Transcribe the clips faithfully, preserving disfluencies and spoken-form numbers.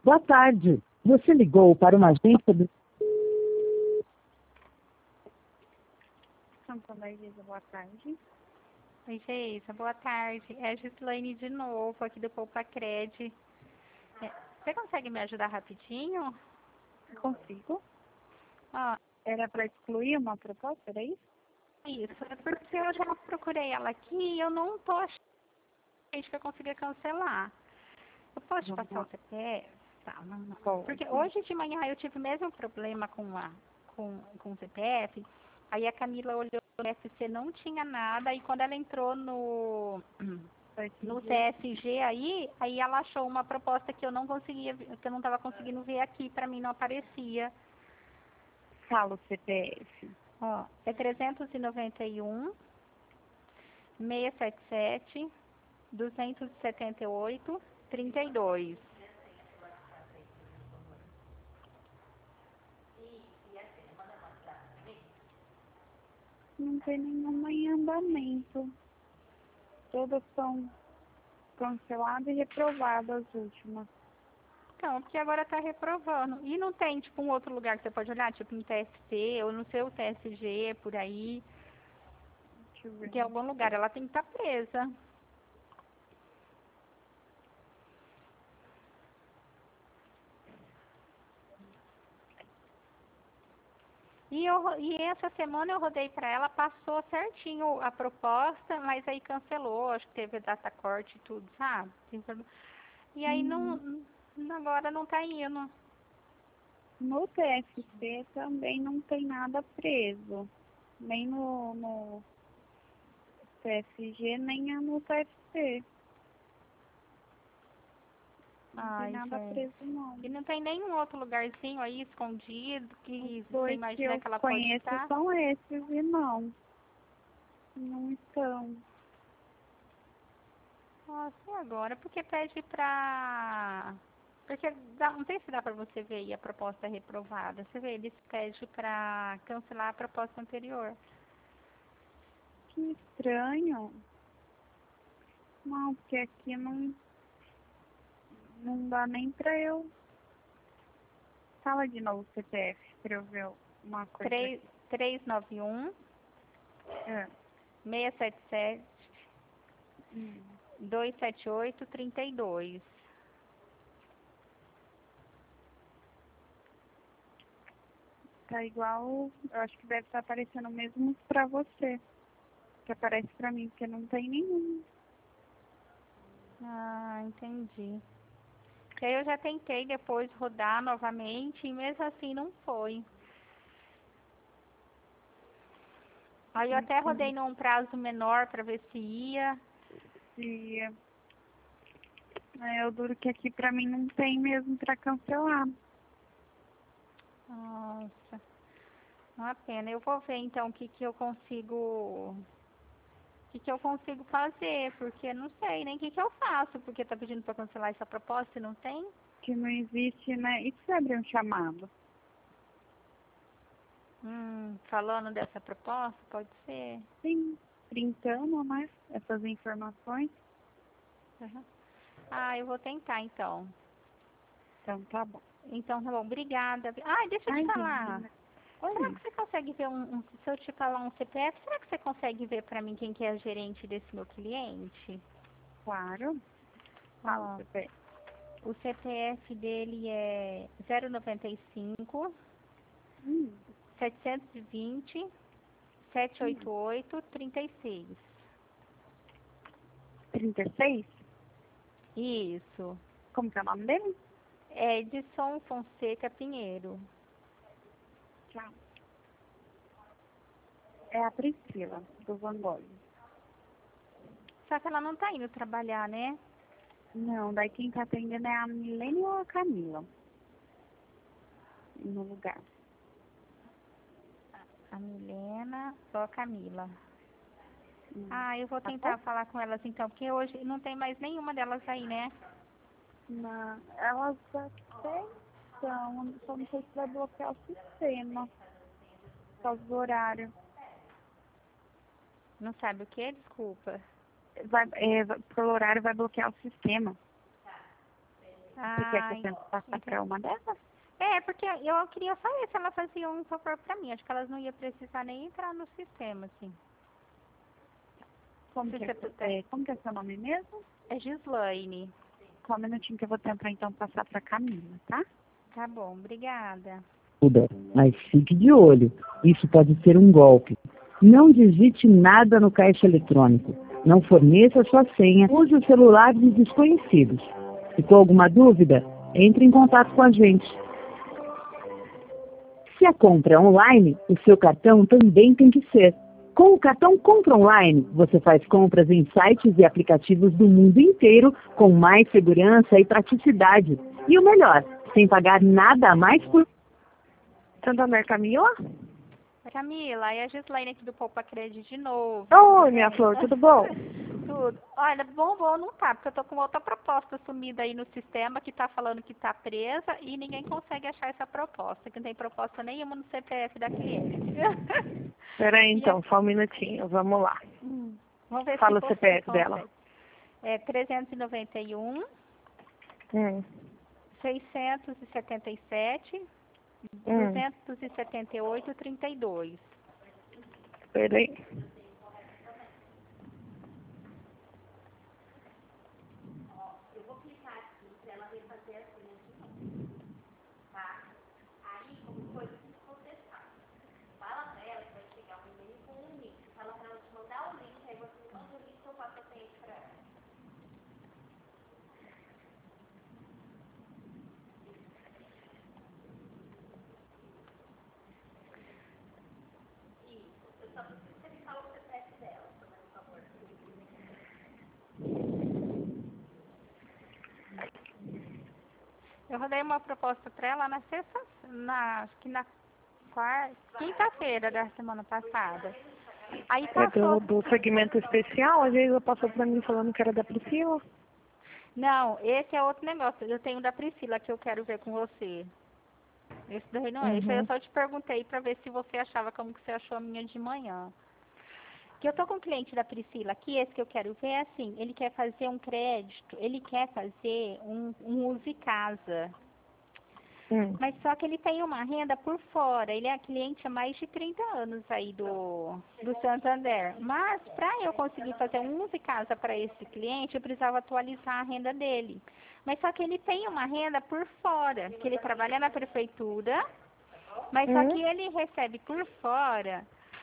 Boa tarde. Você ligou para uma agência de... Santander, boa tarde. Oi, Geisa, boa tarde. É a Gislaine de novo, aqui do Poupa Cred. É, você consegue me ajudar rapidinho? Consigo. Ah, Era para excluir uma proposta, era isso? isso, é porque eu já procurei ela aqui e eu não tô achando que eu consiga cancelar. Eu posso te Vamos passar lá. o C P F? Tá, não, não. Pode. Porque hoje de manhã eu tive o mesmo problema com, a, com, com o C P F. Aí a Camila olhou no T S C, não tinha nada. E quando ela entrou no, no T S G aí, aí ela achou uma proposta que eu não conseguia, que eu não estava conseguindo ver aqui. Para mim não aparecia. Fala o C P F. Ó, é trezentos e noventa e um, seiscentos e setenta e sete, duzentos e setenta e oito, trinta e dois. Não tem nenhuma em andamento. Todas são canceladas e reprovadas as últimas. Então, porque agora está reprovando. E não tem, tipo, um outro lugar que você pode olhar, tipo, no T S C ou no seu T S G, por aí. Deixa eu ver. Tem algum lugar, ela tem que estar presa. E, eu, e essa semana eu rodei para ela, passou certinho a proposta, mas aí cancelou, acho que teve data corte e tudo, sabe? E aí Uhum. não, agora não tá indo. No T S C também não tem nada preso. Nem no, no T S G, nem no T S C. Não Ai, tem nada gente. preso, não. E não tem nenhum outro lugarzinho aí escondido que Os você dois que imagina eu que ela pode conheço estar? são esses e não. Não estão. Nossa, e agora? Porque pede pra... Porque dá, não sei se dá pra você ver aí a proposta reprovada. Você vê, eles pedem pra cancelar a proposta anterior. Que estranho. Não, porque aqui não, não dá nem pra eu. Fala de novo o C P F pra eu ver uma coisa três, aqui. três nove um, É. seis sete sete, Hum. dois sete oito, trinta e dois. Tá igual, eu acho que deve estar aparecendo mesmo pra você. Que aparece pra mim, porque não tem nenhum. Ah, entendi. E aí eu já tentei depois rodar novamente e mesmo assim não foi. Aí eu até rodei num prazo menor pra ver se ia. E é, eu duro que aqui pra mim não tem mesmo pra cancelar. Nossa, uma pena. Eu vou ver então o que que eu consigo, o que que eu consigo fazer, porque não sei nem o que que eu faço, porque tá pedindo para cancelar essa proposta e não tem. Que não existe, né? E se abrir um chamado? Hum, falando dessa proposta, pode ser. Sim, printando, né? Essas informações. Uhum. Ah, eu vou tentar então. Então tá bom. Então tá bom, obrigada. Ah, deixa eu te Ai, falar. menina. Será Oi. que você consegue ver um, um- se eu te falar um C P F, será que você consegue ver para mim quem que é a gerente desse meu cliente? Claro. Fala, Ó, C P. o C P F dele é zero noventa e cinco, Hum, setecentos e vinte, setecentos e hum. oitenta e oito, trinta e seis. trinta e seis? Isso. Como que é o nome dele? É Edson Fonseca Pinheiro. Tchau. É a Priscila, do Van Gogh. Só que ela não tá indo trabalhar, né? Não, daí quem tá atendendo é a Milene ou a Camila? No lugar. A Milena ou a Camila. Hum. Ah, eu vou Tá bom? tentar falar com elas então, porque hoje não tem mais nenhuma delas aí, né? Na, elas até estão, só não sei se vai bloquear o sistema, por causa do horário. Não sabe o que? Desculpa. Vai, é, vai- pelo horário vai bloquear o sistema. Você quer que Ah, eu tente passar entendi. para uma delas? É, porque eu queria saber se ela fazia um favor pra mim. Acho que elas não iam precisar nem entrar no sistema, assim. Como Se que, você é, puder. é, como que é seu nome mesmo? É Gislaine. Só um minutinho que eu vou tentar então passar para Camila, tá? Tá bom, obrigada. Mas fique de olho, isso pode ser um golpe. Não digite nada no caixa eletrônico. Não forneça sua senha. Use o celular de desconhecidos. Ficou alguma dúvida? Entre em contato com a gente. Se a compra é online, o seu cartão também tem que ser. Com o cartão Compra Online, você faz compras em sites e aplicativos do mundo inteiro com mais segurança e praticidade. E o melhor, sem pagar nada a mais por... Santander, Camila? Camila, é a Gislaine aqui do Poupa Cred de novo. Oi, minha flor, tudo bom? Tudo. Olha, bom, bom não tá, porque eu tô com outra proposta sumida aí no sistema que tá falando que tá presa e ninguém consegue achar essa proposta, que não tem proposta nenhuma no C P F da cliente. Peraí, então, E só um minutinho, vamos lá. Hum, vamos ver Fala se o você C P F consegue. dela. É trezentos e noventa e um, Hum, seiscentos e setenta e sete, hum, duzentos e setenta e oito, trinta e dois. peraí. Eu rodei uma proposta para ela na sexta, na, acho que na quarta, quinta-feira da semana passada. Aí É do, passou. do segmento especial, às vezes ela passou pra mim falando que era da Priscila. Não, esse é outro negócio. Eu tenho da Priscila que eu quero ver com você. Esse daí não é. Esse aí eu Uhum. só te perguntei para ver se você achava como que você achou a minha de manhã. Que eu tô com um cliente da Priscila aqui, esse que eu quero ver é assim, ele quer fazer um crédito, ele quer fazer um, um use casa. Hum. Mas só que ele tem uma renda por fora. Ele é cliente há mais de trinta anos aí do, do Santander. Mas para eu conseguir fazer um use casa para esse cliente, eu precisava atualizar a renda dele. Mas só que ele tem uma renda por fora, que ele trabalha na prefeitura, mas só Hum. que ele recebe por fora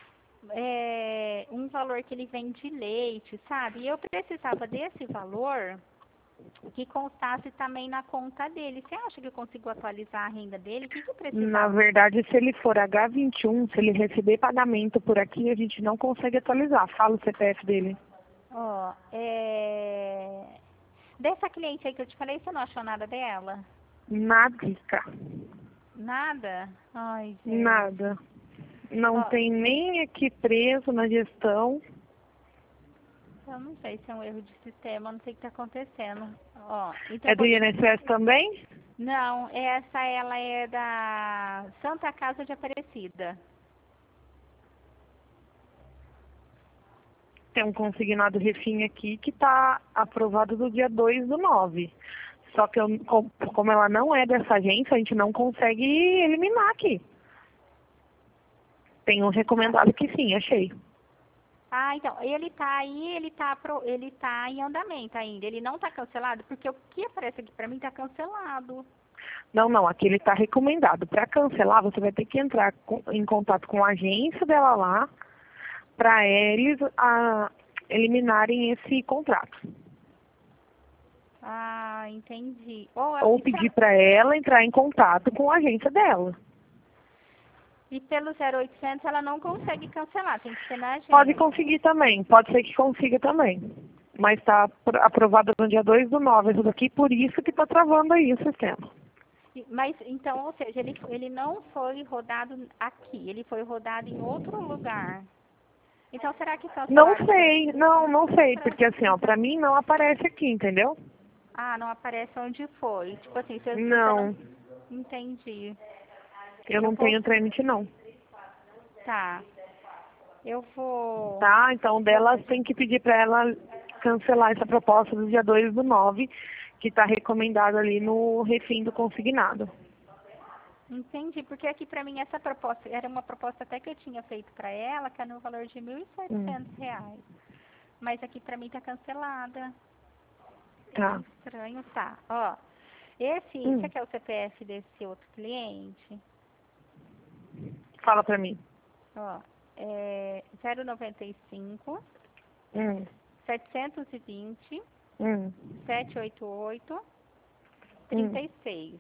é, um valor que ele vende leite, sabe? E eu precisava desse valor que constasse também na conta dele. Você acha que eu consigo atualizar a renda dele? O que, que eu precisava? Na verdade, se ele for agá vinte e um, se ele receber pagamento por aqui, a gente não consegue atualizar. Fala o C P F dele. Ó, é... Dessa cliente aí que eu te falei, você não achou nada dela? Nadica. Nada? Ai, gente. Nada. Não Ó, tem nem aqui preso na gestão. eu não sei se é um erro de sistema, não sei o que está acontecendo. Ó, então É eu do vou te- I N S S também? Não, essa ela é da Santa Casa de Aparecida. Tem um consignado refim aqui que está aprovado do dia dois do nove. Só que eu, com- como ela não é dessa agência, a gente não consegue eliminar aqui. Tem um recomendado que sim, achei. Ah, então, ele tá aí, ele tá, pro, ele tá em andamento ainda. Ele não tá cancelado, porque o que aparece aqui pra mim tá cancelado. Não, não, aqui ele está recomendado. Para cancelar, você vai ter que entrar com- em contato com a agência dela lá, para eles a, eliminarem esse contrato. Ah, entendi. Ou, Ou e, pedir pra, para ela entrar em contato com a agência dela. e pelo zero oitocentos ela não consegue cancelar, tem que ser na agência. Pode conseguir também, pode ser que consiga também. Mas está aprovada no dia dois do nove isso daqui, por isso que está travando aí o sistema. E- Mas, então, ou seja, ele, ele não foi rodado aqui, ele foi rodado em outro lugar. Então, será que Não cancelaram? sei, não, não sei, porque assim, ó, pra mim não aparece aqui, entendeu? Ah, não aparece onde foi. Tipo assim, se, se você Não, não... Entendi. eu Eu não vou... tenho trâmite não. Tá. Eu vou... Tá, então delas tem que pedir pra ela cancelar essa proposta do dia dois do nove, que está recomendado ali no refim do consignado. Entendi, porque aqui para mim essa proposta, era uma proposta até que eu tinha feito para ela, que era no valor de mil e setecentos Hum. reais. Mas aqui para mim tá cancelada. Tá. Estranho, tá. Ó, esse, Hum. você quer o C P F desse outro cliente? Fala pra mim. Ó, é zero noventa e cinco, Hum. setecentos e vinte, Hum. setecentos e oitenta e oito, trinta e seis.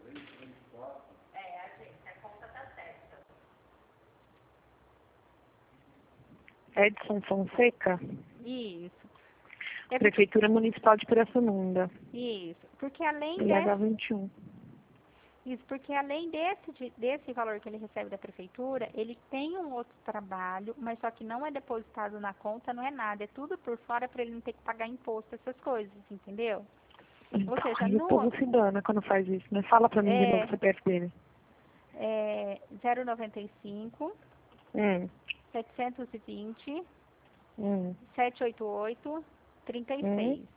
Edson Fonseca, Isso. É porque, Prefeitura Municipal de Pirassununga. isso. Porque além I H desse, vinte e um. isso, porque além desse, de- desse valor que ele recebe da prefeitura, ele tem um outro trabalho, mas só que não é depositado na conta, não é nada. É tudo por fora para ele não ter que pagar imposto, essas coisas, entendeu? Então, Ou seja, aí o no povo se dana quando faz isso, né? Fala pra mim de é, novo o C P F dele. é zero noventa e cinco, Hum. setecentos e vinte, Hum. setecentos e oitenta e oito, trinta e seis. Hum.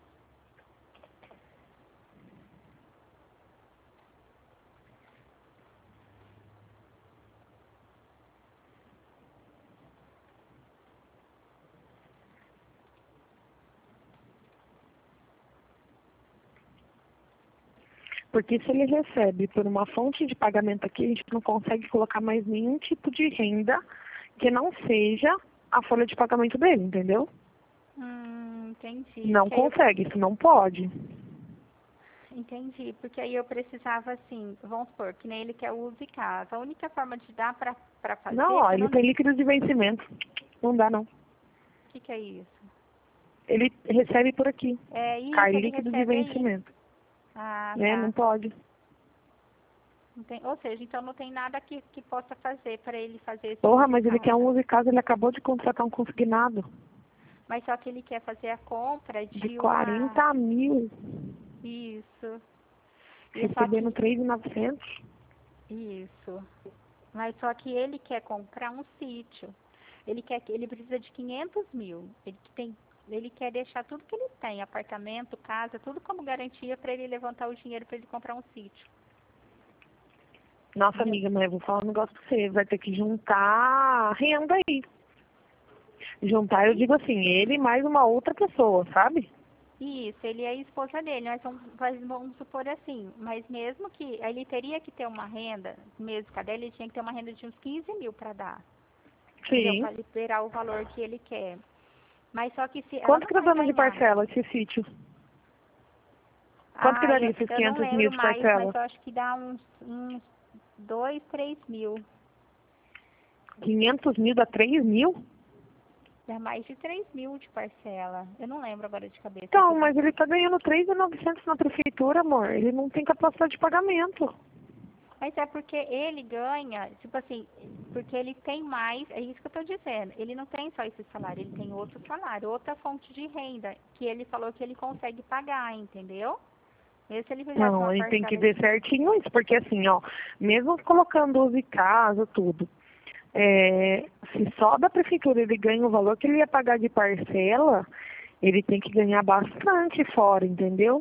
Porque se ele recebe por uma fonte de pagamento aqui, a gente não consegue colocar mais nenhum tipo de renda que não seja a folha de pagamento dele, entendeu? Hum, entendi. Não Porque aí eu- consegue, isso não pode. Entendi, porque aí eu precisava assim, vamos supor, que nem ele quer uso e casa. A única forma de dar pra, pra fazer, Não, ó, que eu ele não... tem líquidos de vencimento. Não dá, não. O que que é isso? Ele recebe por aqui. É isso, Cai ele líquidos de recebe aí. vencimento. Ah, É, tá. não pode. Não tem, ou seja, então não tem nada que, que possa fazer para ele fazer esse Porra, uso mas e ele quer casa. um uso de casa, ele acabou de contratar um consignado Mas só que ele quer fazer a compra de de uma... quarenta mil, Isso. E é só recebendo que... três mil e novecentos. Isso. Mas só que ele quer comprar um sítio. Ele quer que ele precisa de quinhentos mil. Ele tem, ele quer deixar tudo que ele tem, apartamento, casa, tudo como garantia para ele levantar o dinheiro para ele comprar um sítio. Nossa, amiga, mas eu vou falar um negócio pra você. Vai ter que juntar renda aí. Juntar, eu digo assim, ele mais uma outra pessoa, sabe? Isso, ele é a esposa dele, nós vamos, nós vamos supor assim, mas mesmo que ele teria que ter uma renda, mesmo cada ele tinha que ter uma renda de uns quinze mil para dar. Entendeu? Sim. Para liberar o valor que ele quer. Mas só que se ela Quanto não que tá vai dando de ganhar. parcela esse sítio? Quanto que Ah, daria eu, esses eu não quinhentos mil lembro de mais, parcela? mas eu acho que dá uns, uns dois, três mil. quinhentos mil dá três mil? Dá mais de três mil de parcela. Eu não lembro agora de cabeça. Então, mas ele tá ganhando três mil e novecentos na prefeitura, amor. Ele não tem capacidade de pagamento. Mas é porque ele ganha, tipo assim, porque ele tem mais, é isso que eu tô dizendo. Ele não tem só esse salário, ele tem outro salário, outra fonte de renda, que ele falou que ele consegue pagar, entendeu? Mesmo se ele fizesse Não, uma ele tem que parcela ver certinho isso, porque assim, ó, mesmo colocando uso e casa, tudo, é, se só da prefeitura ele ganha o valor que ele ia pagar de parcela, ele tem que ganhar bastante fora, entendeu?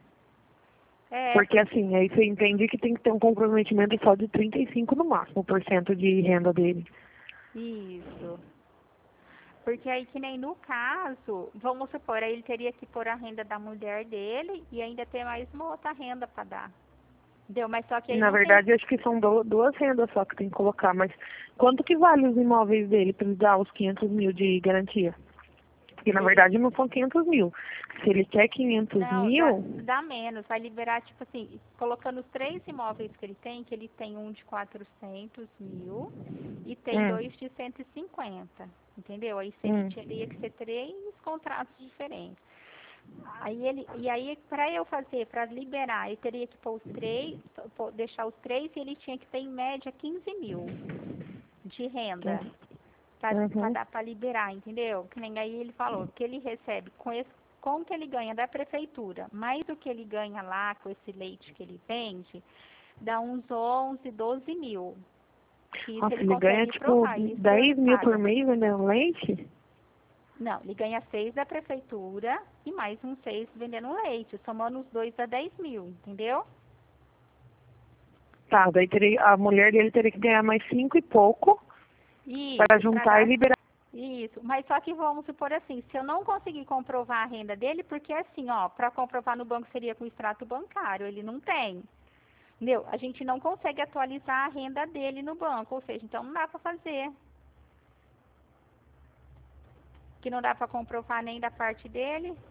É, Porque assim, aí você entende que tem que ter um comprometimento só de trinta e cinco no máximo por cento de renda dele. isso. Porque aí que nem no caso, vamos supor, aí ele teria que pôr a renda da mulher dele e ainda ter mais uma outra renda para dar. Entendeu? Mas só que aí Na não tem. verdade, acho que são do- duas rendas só que tem que colocar, mas quanto que vale os imóveis dele para ele dar os quinhentos mil de garantia? Porque na verdade não são quinhentos mil. Se ele quer quinhentos Não, dá, mil, dá menos. Vai liberar, tipo assim, colocando os três imóveis que ele tem, que ele tem um de quatrocentos mil e tem hum, dois de cento e cinquenta. Entendeu? Aí seria, hum, teria que ser três contratos diferentes. Aí ele, e aí, para eu fazer, para liberar, eu teria que pôr os três, pô- deixar os três e ele tinha que ter em média quinze mil de renda para uhum. dar para liberar, entendeu? Que nem aí ele falou que ele recebe com esse, com o que ele ganha da prefeitura, mais do que ele ganha lá com esse leite que ele vende, dá uns onze, doze mil. Que isso Nossa, ele ele ganha consegue tipo provar, isso dez ele mil por paga. mês vendendo leite? Não, ele ganha seis da prefeitura e mais uns seis vendendo leite. Somando os dois dá dez mil, entendeu? Tá, daí teria, a mulher dele teria que ganhar mais cinco e pouco Isso, para juntar pra- e liberar. Isso, mas só que vamos supor assim, se eu não conseguir comprovar a renda dele, porque assim, ó, para comprovar no banco seria com extrato bancário, ele não tem. Entendeu? A gente não consegue atualizar a renda dele no banco, ou seja, então não dá para fazer. Que não dá para comprovar nem da parte dele.